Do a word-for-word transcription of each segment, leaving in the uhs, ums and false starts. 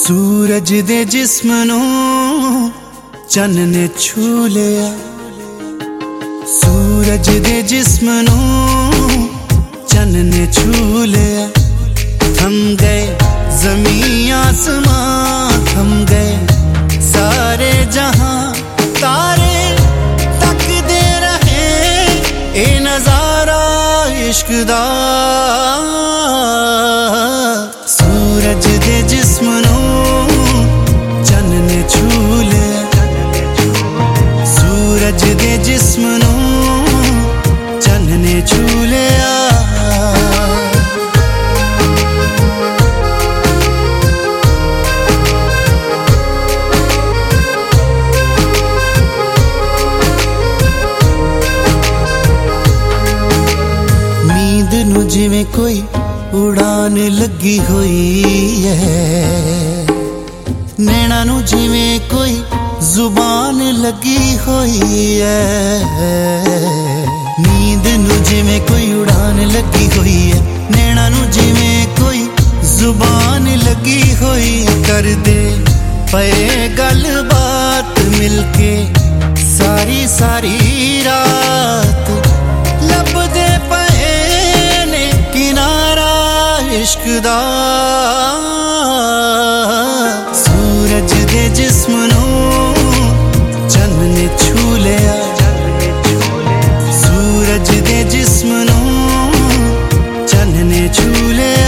सूरज दे जिस्म नूं चन्न ने छू लिया। सूरज दे जिस्म नूं चन्न ने छू लिया। थम गए ज़मीं आसमां, थम गए सारे जहां। तारे तकदे रहे ए नज़ारा इश्क दा। सूरज दे जिस्म नूं चन्न ने छू लिया। सूरज दे जिस्म नूं चन्न ने छू लिया। नींद नूं जिवें कोई उड़ान लगी हुई है, नैना नूं जिवें कोई जुबान लगी हुई है। नींद नूं जिवें कोई उड़ान लगी हुई है, नैना नूं जिवें कोई जुबान लगी हुई। कर दे पे गल बात मिलके सारी सारी रात। लब दे पे ने किनारा इश्क दा। सूरज दे जिस्म नूं चन्न ने छू लिया। सूरज दे जिस्म नूं चन्न ने छू लिया।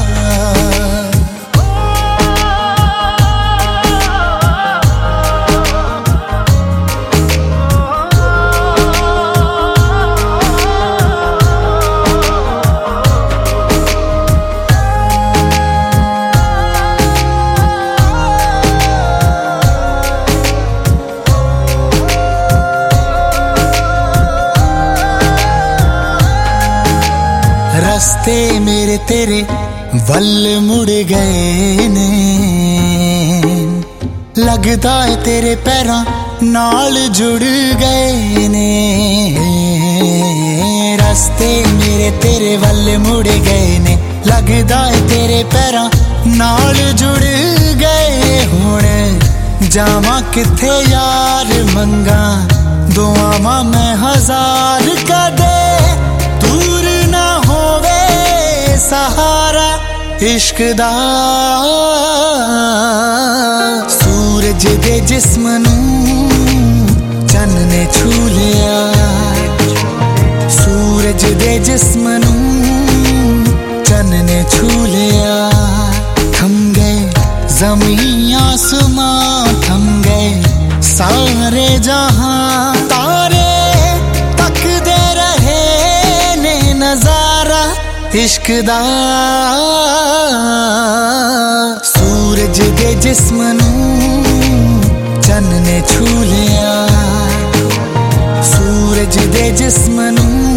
रस्ते मेरे तेरे वल मुड़ गए ने, लगदा है तेरे पैरां नाल जुड़ गए ने। रस्ते मेरे तेरे वल मुड़ गए ने, लगदा है तेरे पैरां नाल जुड़ गए। हुण जावां किथे यार मंगा दुआवां मैं हजार कदे दूर ना होवे सहारा इश्क दा। सूरज दे जिस्म नूं चन्न ने छू लिया। सूरज दे जिस्म नूं चन्न ने छू लिया। थम गए ज़मीं आसमां, थम गए सारे जहां। तारे तकदे रहे ने नज़ारा इश्क दा। सूरज दे जिस्म नूं चन्न ने छू लिया। सूरज दे जिस्म नूं